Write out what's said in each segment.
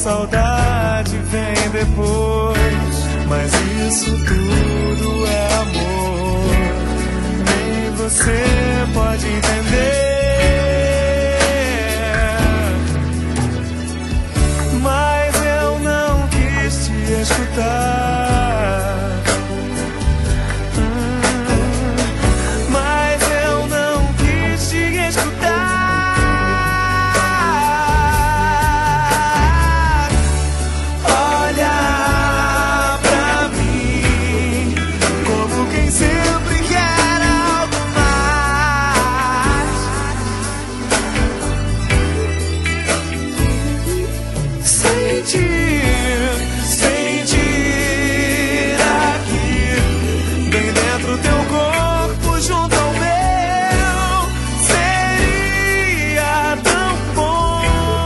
saudade vem depois, mas isso tudo é amor. Nem você pode entender, mas eu não quis te escutar. Mas eu não quis te escutar. Olha pra mim como quem sempre quer algo mais. Sentir aqui bem dentro teu corpo junto ao meu seria tão bom.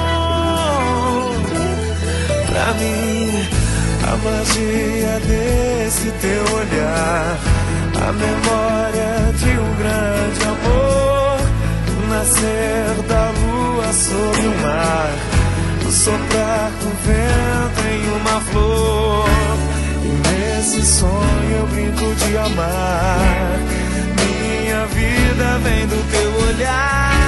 Pra mim, a magia desse teu olhar, a memória de um grande amor, o nascer da lua sobre o mar, o soprar do vento em uma flor. E nesse sonho eu brinco de amar. Minha vida vem do teu olhar.